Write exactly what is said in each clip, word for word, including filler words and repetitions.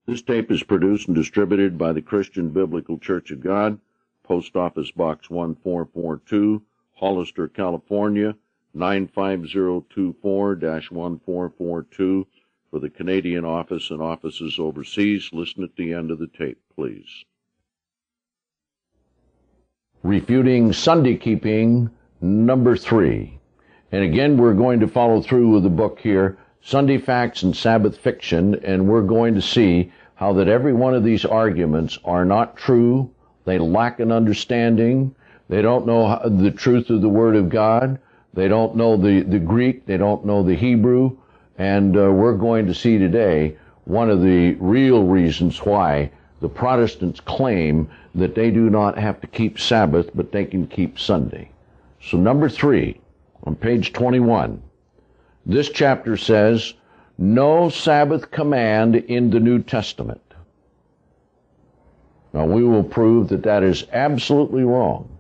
This tape is produced and distributed by the Christian Biblical Church of God, Post Office Box one four four two, Hollister, California, nine five zero two four dash one four four two. For the Canadian office and offices overseas, listen at the end of the tape, please. Refuting Sunday Keeping, number three. And again, we're going to follow through with the book here, Sunday Facts and Sabbath Fiction, and we're going to see how that every one of these arguments are not true. They lack an understanding. They don't know how, the truth of the Word of God. They don't know the, the Greek. They don't know the Hebrew. And uh, we're going to see today one of the real reasons why the Protestants claim that they do not have to keep Sabbath, but they can keep Sunday. So number three, on page twenty-one, this chapter says, no Sabbath command in the New Testament. Now, we will prove that that is absolutely wrong.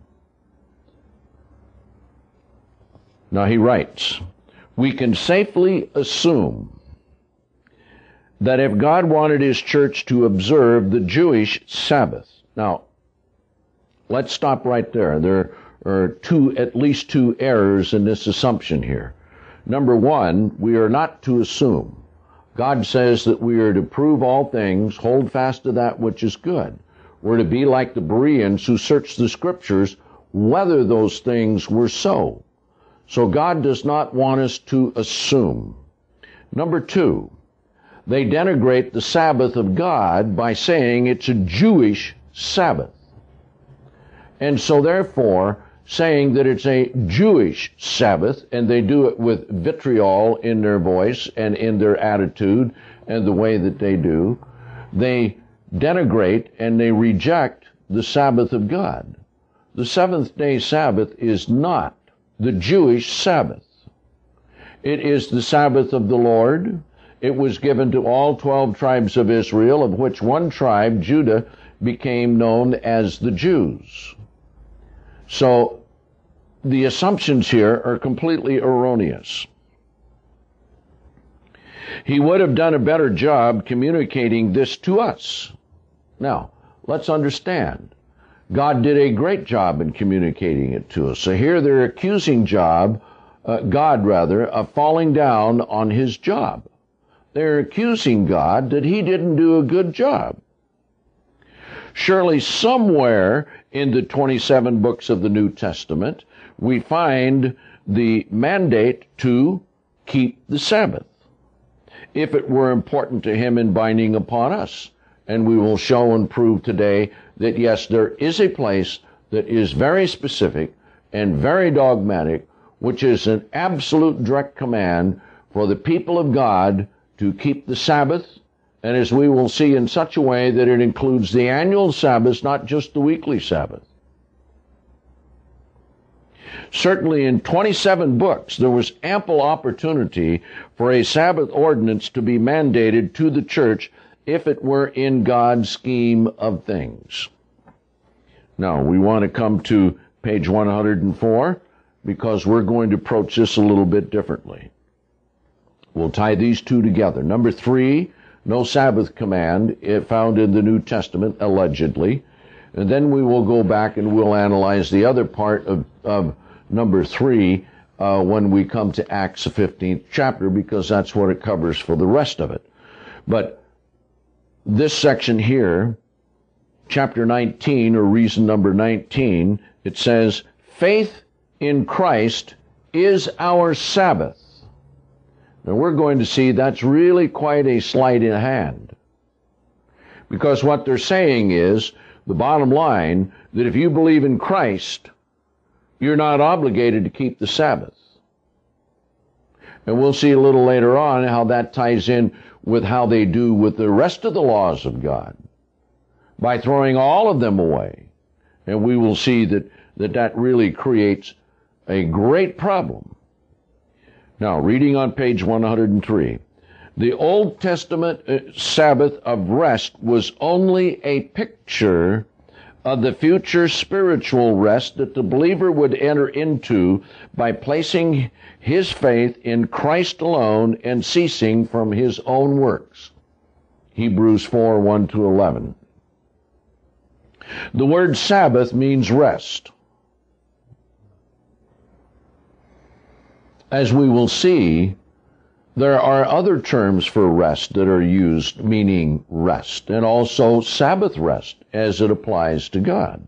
Now, he writes, we can safely assume that if God wanted his church to observe the Jewish Sabbath. Now, let's stop right there. There are two, at least two errors in this assumption here. Number one, we are not to assume. God says that we are to prove all things, hold fast to that which is good. We're to be like the Bereans who searched the Scriptures whether those things were so. So God does not want us to assume. Number two, they denigrate the Sabbath of God by saying it's a Jewish Sabbath. And so therefore, saying that it's a Jewish Sabbath, and they do it with vitriol in their voice and in their attitude and the way that they do, they denigrate and they reject the Sabbath of God. The seventh day Sabbath is not the Jewish Sabbath. It is the Sabbath of the Lord. It was given to all twelve tribes of Israel, of which one tribe, Judah, became known as the Jews. So the assumptions here are completely erroneous. He would have done a better job communicating this to us. Now, let's understand. God did a great job in communicating it to us. So here they're accusing job, uh, God rather, of falling down on his job. They're accusing God that he didn't do a good job. Surely somewhere in the twenty-seven books of the New Testament, we find the mandate to keep the Sabbath, if it were important to him in binding upon us. And we will show and prove today that yes, there is a place that is very specific and very dogmatic, which is an absolute direct command for the people of God to keep the Sabbath, and as we will see, in such a way that it includes the annual Sabbath, not just the weekly Sabbath. Certainly in twenty-seven books, there was ample opportunity for a Sabbath ordinance to be mandated to the church if it were in God's scheme of things. Now, we want to come to page one hundred four because we're going to approach this a little bit differently. We'll tie these two together. Number three, no Sabbath command found in the New Testament, allegedly. And then we will go back and we'll analyze the other part of, of number three uh, when we come to Acts, the fifteenth chapter, because that's what it covers for the rest of it. But this section here, chapter nineteen, or reason number nineteen, it says, faith in Christ is our Sabbath. Now we're going to see that's really quite a sleight in hand. Because what they're saying is, the bottom line, that if you believe in Christ, you're not obligated to keep the Sabbath. And we'll see a little later on how that ties in with how they do with the rest of the laws of God, by throwing all of them away. And we will see that that, that really creates a great problem. Now, reading on page one hundred three, the Old Testament Sabbath of rest was only a picture of the future spiritual rest that the believer would enter into by placing his faith in Christ alone and ceasing from his own works. Hebrews four, one to eleven. The word Sabbath means rest. As we will see, there are other terms for rest that are used meaning rest, and also Sabbath rest as it applies to God.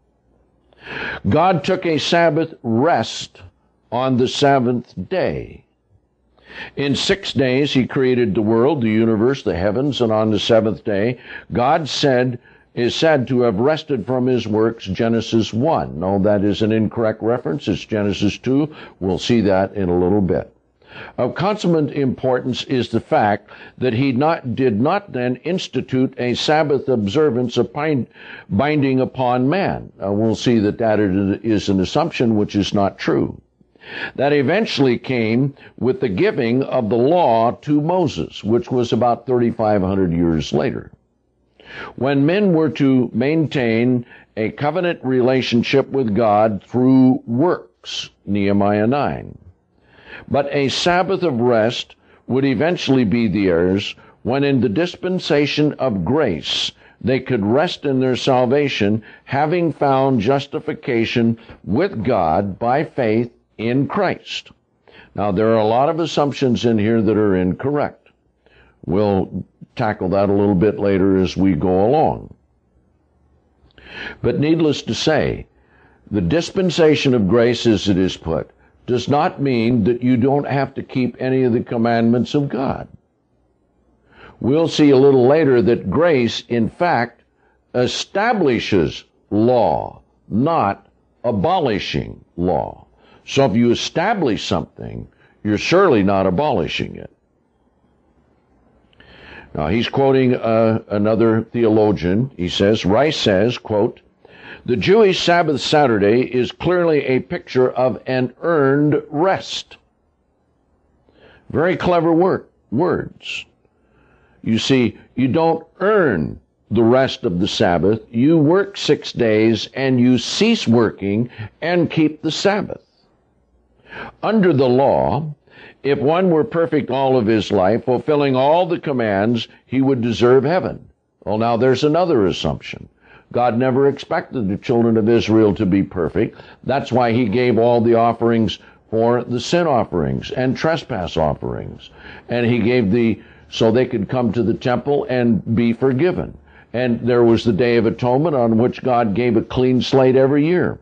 God took a Sabbath rest on the seventh day. In six days he created the world, the universe, the heavens, and on the seventh day God said, is said to have rested from his works, Genesis one. No, that is an incorrect reference. It's Genesis two. We'll see that in a little bit. Of consummate importance is the fact that he not, did not then institute a Sabbath observance of bind, binding upon man. Uh, we'll see that that is an assumption which is not true. That eventually came with the giving of the law to Moses, which was about thirty-five hundred years later, when men were to maintain a covenant relationship with God through works, Nehemiah nine. But a Sabbath of rest would eventually be theirs when in the dispensation of grace they could rest in their salvation, having found justification with God by faith in Christ. Now, there are a lot of assumptions in here that are incorrect. We'll tackle that a little bit later as we go along. But needless to say, the dispensation of grace, as it is put, does not mean that you don't have to keep any of the commandments of God. We'll see a little later that grace, in fact, establishes law, not abolishing law. So if you establish something, you're surely not abolishing it. Now, he's quoting uh, another theologian. He says, Rice says, quote, "The Jewish Sabbath Saturday is clearly a picture of an earned rest." Very clever word, words. You see, you don't earn the rest of the Sabbath. You work six days and you cease working and keep the Sabbath. Under the law, if one were perfect all of his life, fulfilling all the commands, he would deserve heaven. Well, now there's another assumption. God never expected the children of Israel to be perfect. That's why he gave all the offerings for the sin offerings and trespass offerings. And he gave the, so they could come to the temple and be forgiven. And there was the Day of Atonement on which God gave a clean slate every year.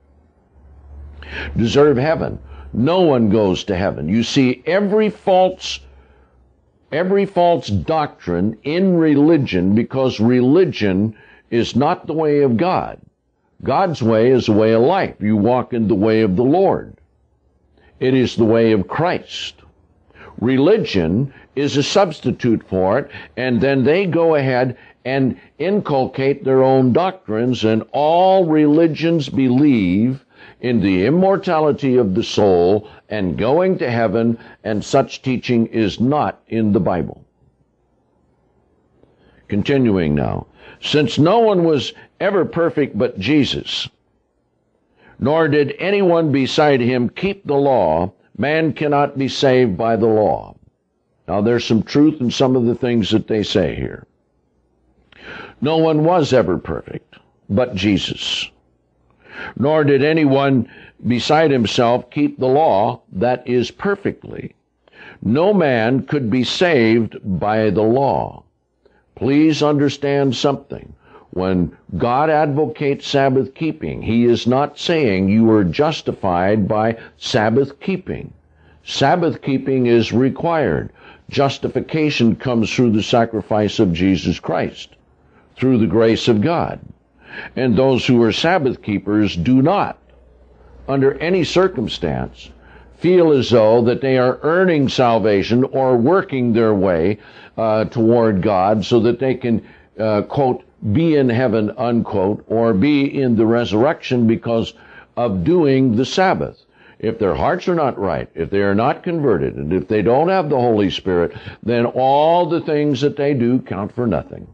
Deserve heaven. No one goes to heaven. You see, every false, every false doctrine in religion, because religion is not the way of God. God's way is the way of life. You walk in the way of the Lord. It is the way of Christ. Religion is a substitute for it, and then they go ahead and inculcate their own doctrines, and all religions believe in the immortality of the soul and going to heaven, and such teaching is not in the Bible. Continuing now. Since no one was ever perfect but Jesus, nor did anyone beside him keep the law, man cannot be saved by the law. Now there's some truth in some of the things that they say here. No one was ever perfect but Jesus. Nor did anyone beside himself keep the law, that is, perfectly. No man could be saved by the law. Please understand something. When God advocates Sabbath keeping, he is not saying you are justified by Sabbath keeping. Sabbath keeping is required. Justification comes through the sacrifice of Jesus Christ, through the grace of God. And those who are Sabbath keepers do not, under any circumstance, feel as though that they are earning salvation or working their way uh, toward God so that they can, uh, quote, be in heaven, unquote, or be in the resurrection because of doing the Sabbath. If their hearts are not right, if they are not converted, and if they don't have the Holy Spirit, then all the things that they do count for nothing.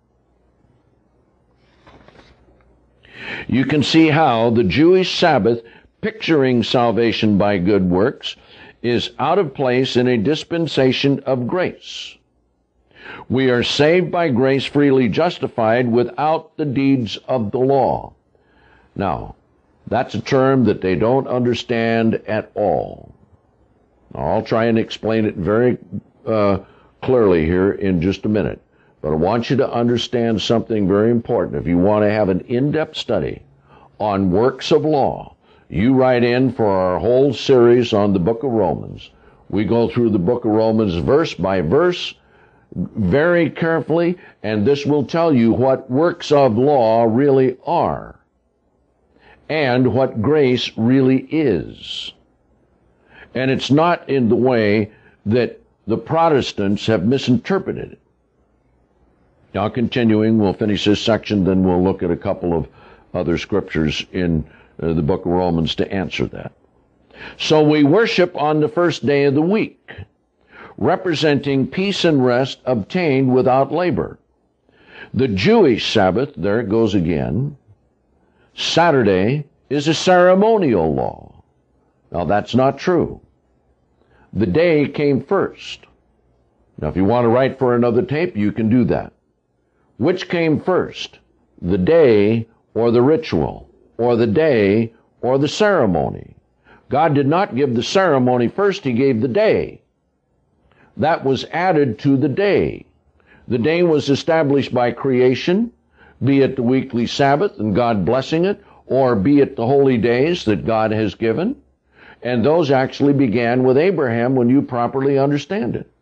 You can see how the Jewish Sabbath, picturing salvation by good works, is out of place in a dispensation of grace. We are saved by grace, freely justified, without the deeds of the law. Now, that's a term that they don't understand at all. Now, I'll try and explain it very uh, clearly here in just a minute. But I want you to understand something very important. If you want to have an in-depth study on works of law, you write in for our whole series on the book of Romans. We go through the book of Romans verse by verse, very carefully, and this will tell you what works of law really are and what grace really is. And it's not in the way that the Protestants have misinterpreted it. Now, continuing, we'll finish this section, then we'll look at a couple of other scriptures in uh, the book of Romans to answer that. So we worship on the first day of the week, representing peace and rest obtained without labor. The Jewish Sabbath, there it goes again, Saturday, is a ceremonial law. Now, that's not true. The day came first. Now, if you want to write for another tape, you can do that. Which came first, the day or the ritual, or the day or the ceremony? God did not give the ceremony first, he gave the day. That was added to the day. The day was established by creation, be it the weekly Sabbath and God blessing it, or be it the holy days that God has given. And those actually began with Abraham when you properly understand it.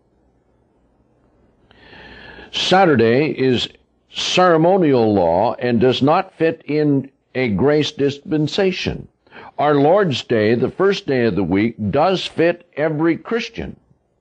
Saturday is ceremonial law and does not fit in a grace dispensation. Our Lord's Day, the first day of the week, does fit every Christian.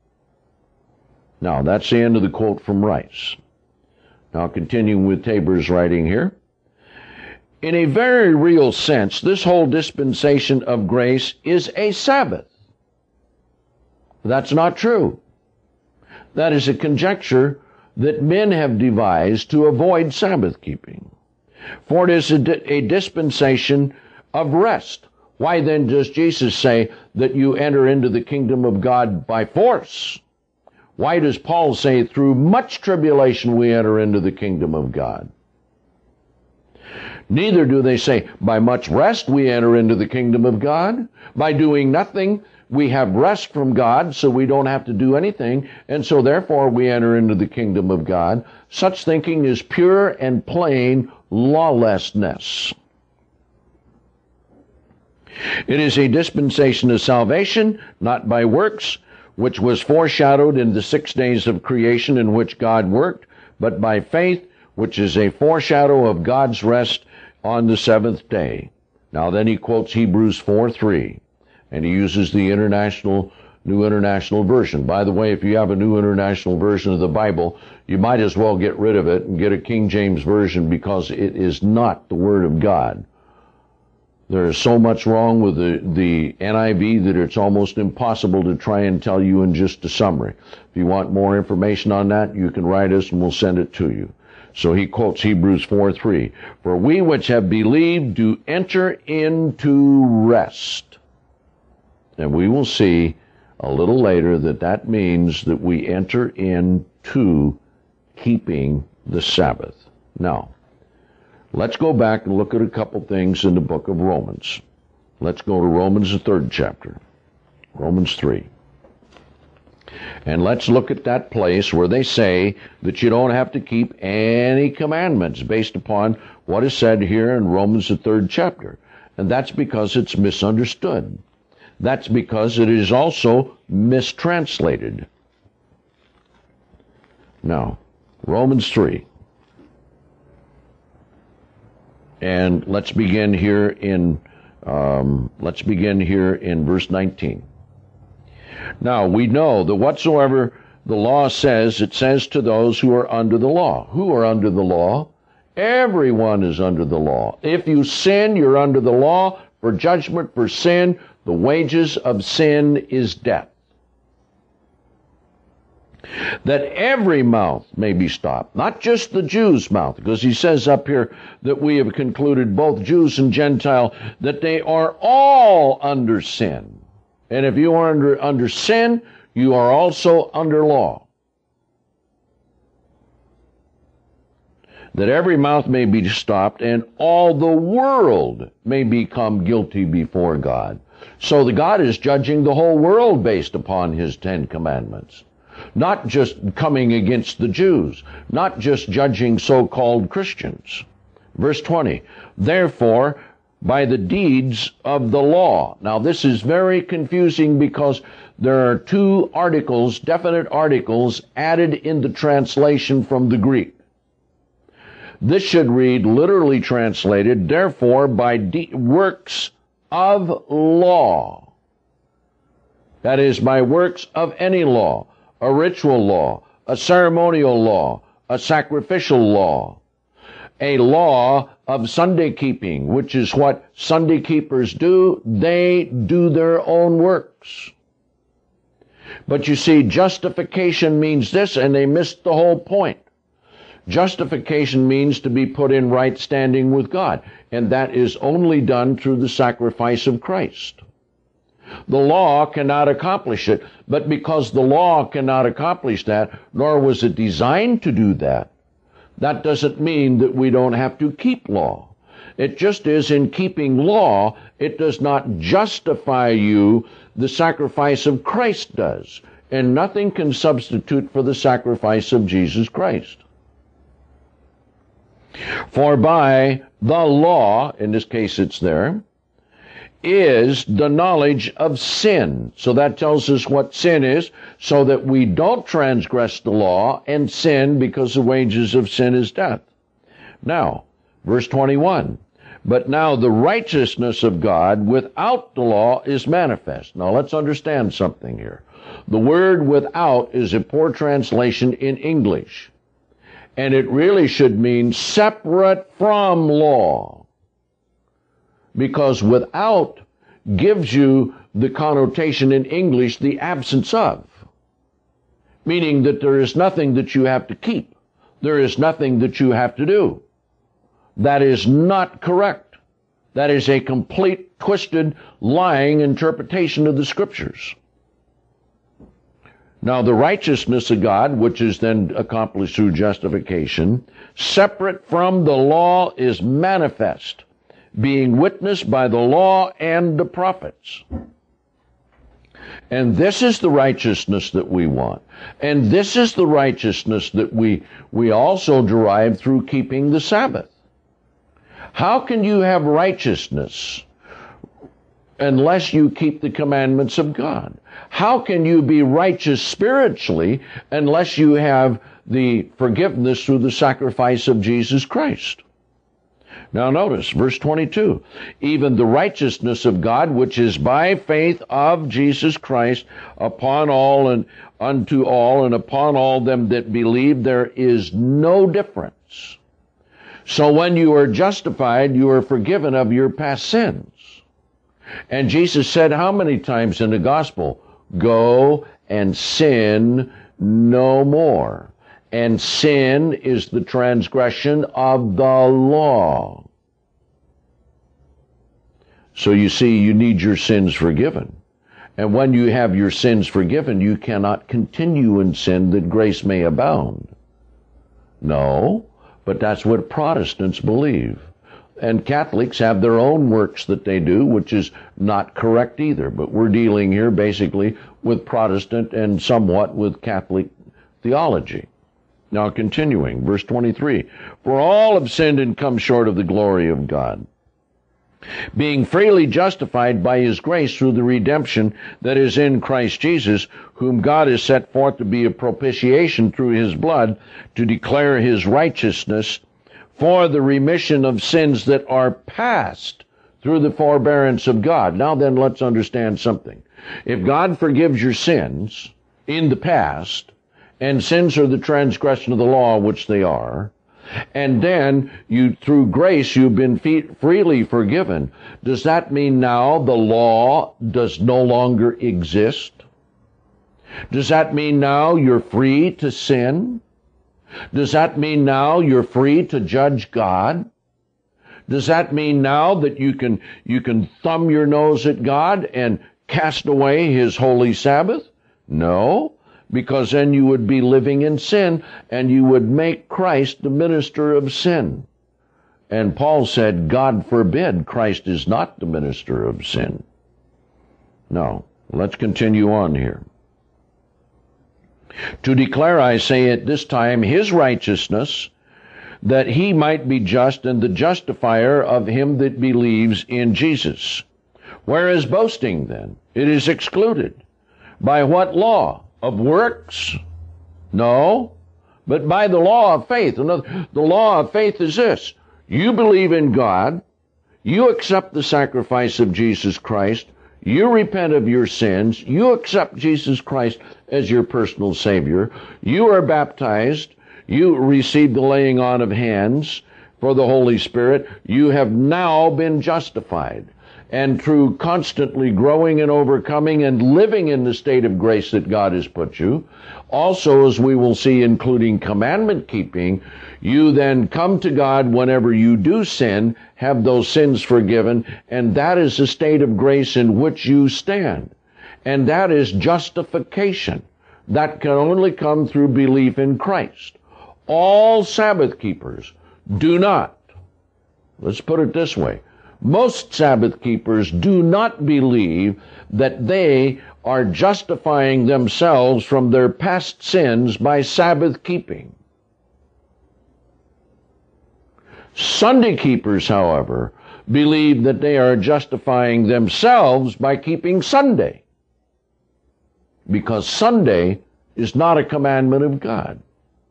Now, that's the end of the quote from Rice. Now, continuing with Tabor's writing here. In a very real sense, this whole dispensation of grace is a Sabbath. That's not true. That is a conjecture that men have devised to avoid Sabbath keeping. For it is a, di- a dispensation of rest. Why then does Jesus say that you enter into the kingdom of God by force? Why does Paul say through much tribulation we enter into the kingdom of God? Neither do they say by much rest we enter into the kingdom of God. By doing nothing we have rest from God, so we don't have to do anything, and so therefore we enter into the kingdom of God. Such thinking is pure and plain lawlessness. It is a dispensation of salvation, not by works, which was foreshadowed in the six days of creation in which God worked, but by faith, which is a foreshadow of God's rest on the seventh day. Now then he quotes Hebrews four three. And he uses the international, New International Version. By the way, if you have a New International Version of the Bible, you might as well get rid of it and get a King James Version because it is not the Word of God. There is so much wrong with the, the N I V that it's almost impossible to try and tell you in just a summary. If you want more information on that, you can write us and we'll send it to you. So he quotes Hebrews four three. For we which have believed do enter into rest. And we will see a little later that that means that we enter into keeping the Sabbath. Now, let's go back and look at a couple things in the book of Romans. Let's go to Romans, the third chapter, Romans three. And let's look at that place where they say that you don't have to keep any commandments based upon what is said here in Romans, the third chapter. And that's because it's misunderstood. That's because it is also mistranslated. Now, Romans three. And let's begin here in um, let's begin here in verse nineteen. Now we know that whatsoever the law says, it says to those who are under the law. Who are under the law? Everyone is under the law. If you sin, you're under the law. For judgment for sin, the wages of sin is death. That every mouth may be stopped, not just the Jews' mouth, because he says up here that we have concluded, both Jews and Gentile, that they are all under sin. And if you are under, under sin, you are also under law. that every mouth may be stopped, and all the world may become guilty before God. So the God is judging the whole world based upon his Ten Commandments. Not just coming against the Jews, not just judging so-called Christians. Verse twenty, therefore, by the deeds of the law. Now this is very confusing because there are two articles, definite articles, added in the translation from the Greek. This should read, literally translated, therefore by de- works of law. That is, by works of any law, a ritual law, a ceremonial law, a sacrificial law, a law of Sunday keeping, which is what Sunday keepers do. They do their own works. But you see, justification means this, and they missed the whole point. Justification means to be put in right standing with God, and that is only done through the sacrifice of Christ. The law cannot accomplish it, but because the law cannot accomplish that, nor was it designed to do that, that doesn't mean that we don't have to keep law. It just is in keeping law, it does not justify you. The sacrifice of Christ does, and nothing can substitute for the sacrifice of Jesus Christ. For by the law, in this case it's there, is the knowledge of sin. So that tells us what sin is, so that we don't transgress the law and sin, because the wages of sin is death. Now, verse twenty-one, but now the righteousness of God without the law is manifest. Now let's understand something here. The word without is a poor translation in English, and it really should mean separate from law, because without gives you the connotation in English, the absence of, meaning that there is nothing that you have to keep. There is nothing that you have to do. That is not correct. That is a complete, twisted, lying interpretation of the Scriptures. Now, the righteousness of God, which is then accomplished through justification, separate from the law, is manifest, being witnessed by the law and the prophets. And this is the righteousness that we want. And this is the righteousness that we, we also derive through keeping the Sabbath. How can you have righteousness unless you keep the commandments of God? How can you be righteous spiritually unless you have the forgiveness through the sacrifice of Jesus Christ? Now notice, verse twenty-two, even the righteousness of God, which is by faith of Jesus Christ, upon all and unto all and upon all them that believe, there is no difference. So when you are justified, you are forgiven of your past sins. And Jesus said how many times in the gospel? Go and sin no more. And sin is the transgression of the law. So you see, you need your sins forgiven. And when you have your sins forgiven, you cannot continue in sin that grace may abound. No, but that's what Protestants believe. And Catholics have their own works that they do, which is not correct either. But we're dealing here basically with Protestant and somewhat with Catholic theology. Now continuing, verse twenty-three, for all have sinned and come short of the glory of God, being freely justified by his grace through the redemption that is in Christ Jesus, whom God has set forth to be a propitiation through his blood, to declare his righteousness for the remission of sins that are past through the forbearance of God. Now then, let's understand something. If God forgives your sins in the past, and sins are the transgression of the law, which they are, and then you, through grace, you've been freely forgiven, does that mean now the law does no longer exist? Does that mean now you're free to sin? Does that mean now you're free to judge God? Does that mean now that you can, you can thumb your nose at God and cast away his holy Sabbath? No. because then you would be living in sin, and you would make Christ the minister of sin. And Paul said, God forbid, Christ is not the minister of sin. No, let's continue on here. To declare, I say at this time, his righteousness, that he might be just and the justifier of him that believes in Jesus. Whereas boasting, then, it is excluded. By what law? Of works? No, but by the law of faith. Another, the law of faith is this. You believe in God, you accept the sacrifice of Jesus Christ, you repent of your sins, you accept Jesus Christ as your personal Savior, you are baptized, you receive the laying on of hands for the Holy Spirit, you have now been justified. And through constantly growing and overcoming and living in the state of grace that God has put you, also, as we will see, including commandment keeping, you then come to God whenever you do sin, have those sins forgiven, and that is the state of grace in which you stand. And that is justification. That can only come through belief in Christ. All Sabbath keepers do not. Let's put it this way. Most Sabbath keepers do not believe that they are justifying themselves from their past sins by Sabbath keeping. Sunday keepers, however, believe that they are justifying themselves by keeping Sunday, because Sunday is not a commandment of God.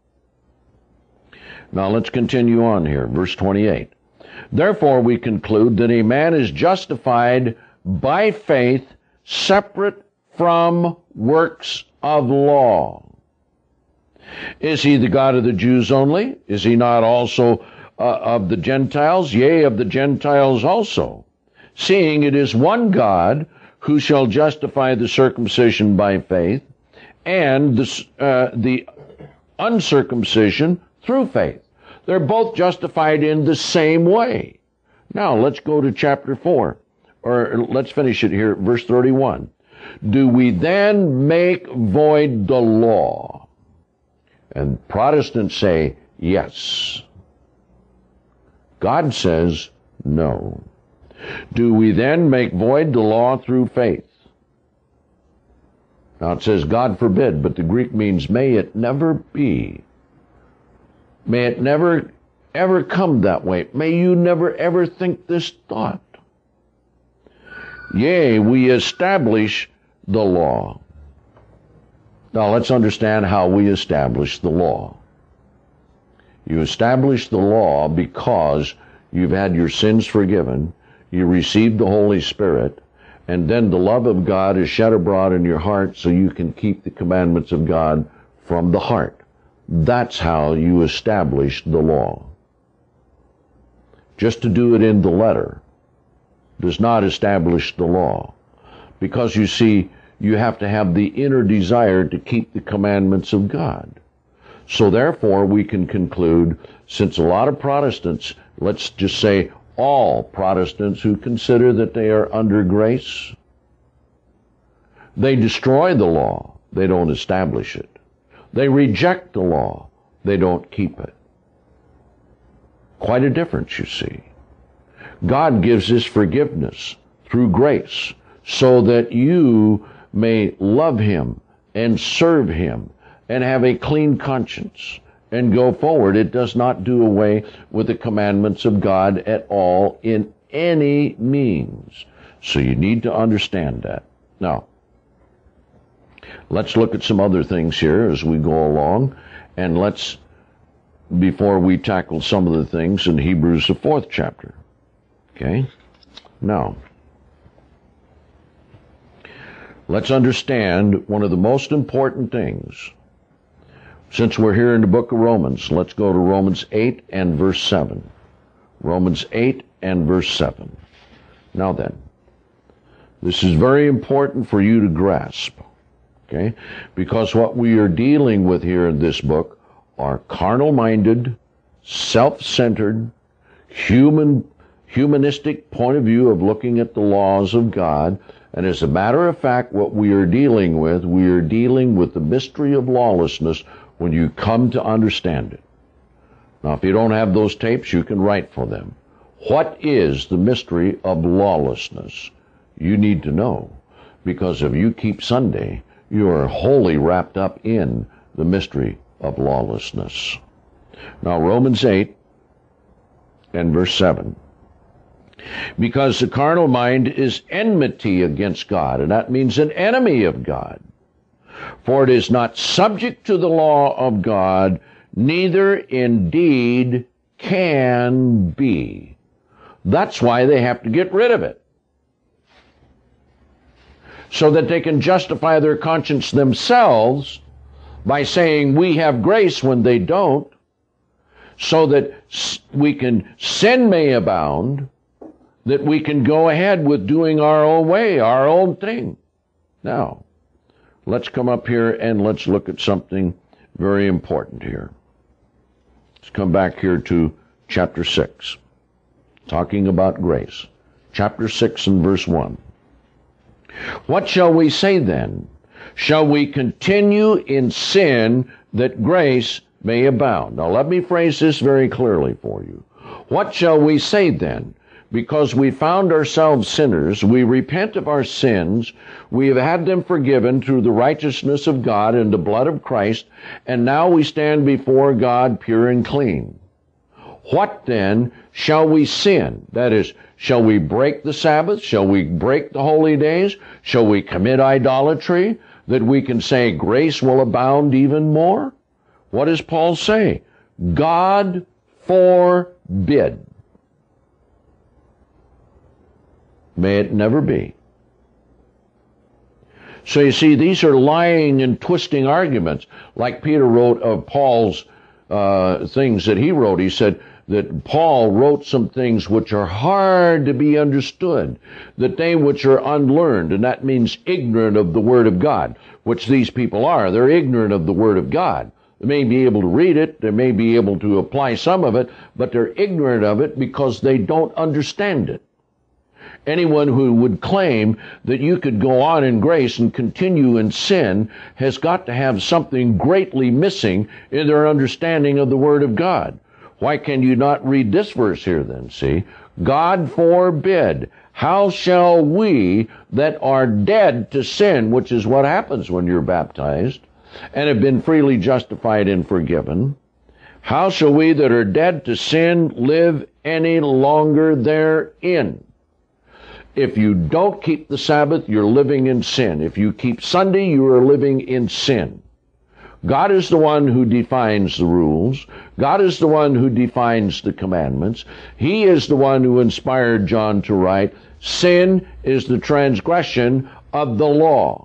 Now let's continue on here, verse twenty-eight. Therefore we conclude that a man is justified by faith separate from works of law. Is he the God of the Jews only? Is he not also uh, of the Gentiles? Yea, of the Gentiles also. Seeing it is one God who shall justify the circumcision by faith and the, uh, the uncircumcision through faith. They're both justified in the same way. Now, let's go to chapter four, or let's finish it here, verse thirty-one. Do we then make void the law? And Protestants say, yes. God says, no. Do we then make void the law through faith? Now, it says, God forbid, but the Greek means, may it never be. May it never, ever come that way. May you never, ever think this thought. Yea, we establish the law. Now, let's understand how we establish the law. You establish the law because you've had your sins forgiven, you received the Holy Spirit, and then the love of God is shed abroad in your heart so you can keep the commandments of God from the heart. That's how you establish the law. Just to do it in the letter does not establish the law. Because you see, you have to have the inner desire to keep the commandments of God. So therefore, we can conclude, since a lot of Protestants, let's just say all Protestants who consider that they are under grace, they destroy the law, they don't establish it. They reject the law. They don't keep it. Quite a difference, you see. God gives us forgiveness through grace so that you may love Him and serve Him and have a clean conscience and go forward. It does not do away with the commandments of God at all in any means. So you need to understand that. Now, let's look at some other things here as we go along, and let's, before we tackle some of the things in Hebrews, the fourth chapter. Okay? Now, let's understand one of the most important things. Since we're here in the book of Romans, let's go to Romans eight and verse seven. Romans eight and verse seven. Now then, this is very important for you to grasp. Okay? Because what we are dealing with here in this book are carnal-minded, self-centered, human, humanistic point of view of looking at the laws of God And as a matter of fact, what we are dealing with, we are dealing with the mystery of lawlessness when you come to understand it. Now, if you don't have those tapes, you can write for them. What is the mystery of lawlessness? You need to know, because if you keep Sunday, you are wholly wrapped up in the mystery of lawlessness. Now, Romans eight and verse seven. Because the carnal mind is enmity against God, and that means an enemy of God. For it is not subject to the law of God, neither indeed can be. That's why they have to get rid of it, so that they can justify their conscience themselves by saying we have grace when they don't, so that we can sin may abound, that we can go ahead with doing our own way, our own thing. Now, let's come up here and let's look at something very important here. Let's come back here to chapter six, talking about grace. Chapter six and verse one. What shall we say then? Shall we continue in sin that grace may abound? Now let me phrase this very clearly for you. What shall we say then? Because we found ourselves sinners, we repent of our sins, we have had them forgiven through the righteousness of God and the blood of Christ, and now we stand before God pure and clean. What then shall we sin? That is, shall we break the Sabbath? Shall we break the holy days? Shall we commit idolatry that we can say grace will abound even more? What does Paul say? God forbid. May it never be. So you see, these are lying and twisting arguments, like Peter wrote of Paul's uh, things that he wrote. He said that Paul wrote some things which are hard to be understood, that they which are unlearned, and that means ignorant of the Word of God, which these people are. They're ignorant of the Word of God. They may be able to read it, they may be able to apply some of it, but they're ignorant of it because they don't understand it. Anyone who would claim that you could go on in grace and continue in sin has got to have something greatly missing in their understanding of the Word of God. Why can you not read this verse here then, see? God forbid. How shall we that are dead to sin, which is what happens when you're baptized, and have been freely justified and forgiven, how shall we that are dead to sin live any longer therein? If you don't keep the Sabbath, you're living in sin. If you keep Sunday, you are living in sin. God is the one who defines the rules. God is the one who defines the commandments. He is the one who inspired John to write, sin is the transgression of the law.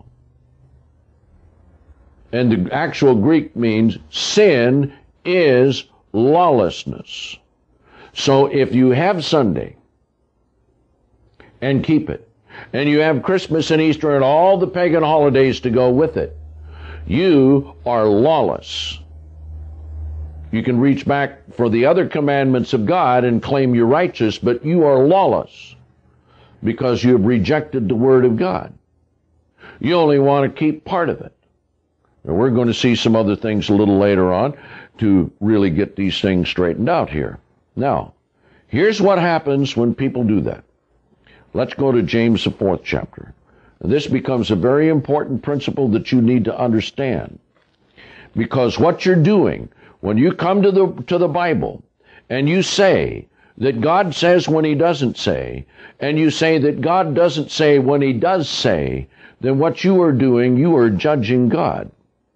And the actual Greek means sin is lawlessness. So if you have Sunday and keep it, and you have Christmas and Easter and all the pagan holidays to go with it, you are lawless. You can reach back for the other commandments of God and claim you're righteous, but you are lawless because you have rejected the Word of God. You only want to keep part of it. And we're going to see some other things a little later on to really get these things straightened out here. Now, here's what happens when people do that. Let's go to James, the fourth chapter. This becomes a very important principle that you need to understand. Because what you're doing, when you come to the, to the Bible, and you say that God says when He doesn't say, and you say that God doesn't say when He does say, then what you are doing, you are judging God.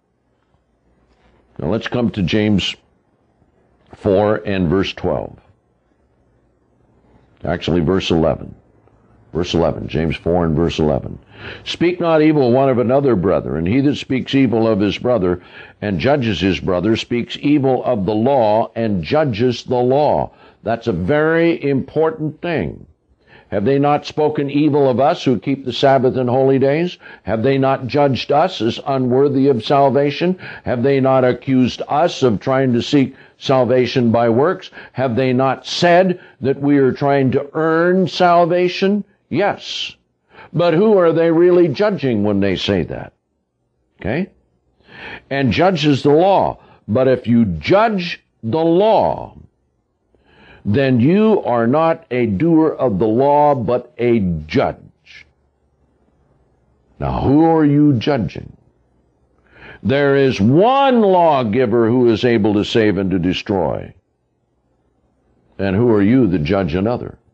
Now let's come to James four and verse twelve. Actually, verse eleven. Verse eleven, James four and verse eleven. Speak not evil one of another, brother, and he that speaks evil of his brother and judges his brother speaks evil of the law and judges the law. That's a very important thing. Have they not spoken evil of us who keep the Sabbath and holy days? Have they not judged us as unworthy of salvation? Have they not accused us of trying to seek salvation by works? Have they not said that we are trying to earn salvation? Yes. But who are they really judging when they say that? Okay? And judges the law. But if you judge the law, then you are not a doer of the law, but a judge. Now, who are you judging? There is one lawgiver who is able to save and to destroy. And who are you that judge another?